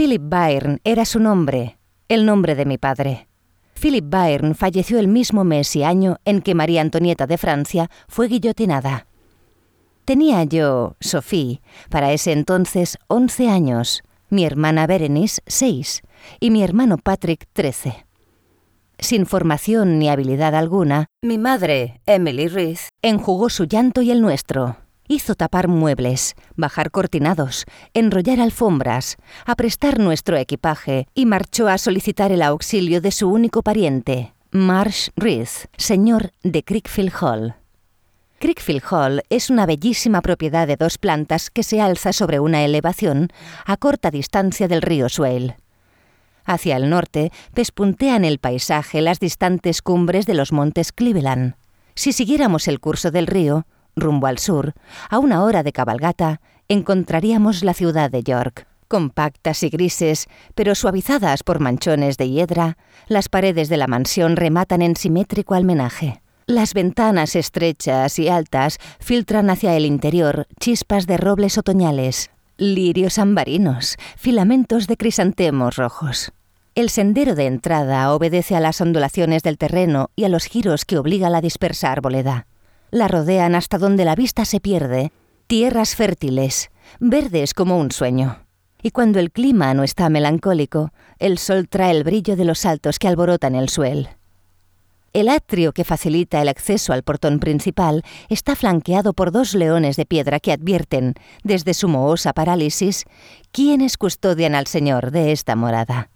Philip Byrne era su nombre, el nombre de mi padre. Philip Byrne falleció el mismo mes y año en que María Antonieta de Francia fue guillotinada. Tenía yo, Sophie, para ese entonces 11 años, mi hermana Berenice 6 y mi hermano Patrick 13. Sin formación ni habilidad alguna, mi madre, Emily Reith, enjugó su llanto y el nuestro. Hizo tapar muebles, bajar cortinados, enrollar alfombras, aprestar nuestro equipaje y marchó a solicitar el auxilio de su único pariente, Marsh Reith, señor de Crickfield Hall. Crickfield Hall es una bellísima propiedad de 2 plantas que se alza sobre una elevación a corta distancia del río Swale. Hacia el norte pespuntean el paisaje las distantes cumbres de los montes Cleveland. Si siguiéramos el curso del río, rumbo al sur, a 1 hora de cabalgata, encontraríamos la ciudad de York. Compactas y grises, pero suavizadas por manchones de hiedra, las paredes de la mansión rematan en simétrico almenaje. Las ventanas estrechas y altas filtran hacia el interior chispas de robles otoñales, lirios ambarinos, filamentos de crisantemos rojos. El sendero de entrada obedece a las ondulaciones del terreno y a los giros que obliga la dispersa arboleda. La rodean hasta donde la vista se pierde, tierras fértiles, verdes como un sueño. Y cuando el clima no está melancólico, el sol trae el brillo de los altos que alborotan el suelo. El atrio que facilita el acceso al portón principal está flanqueado por 2 leones de piedra que advierten, desde su mohosa parálisis, quiénes custodian al señor de esta morada.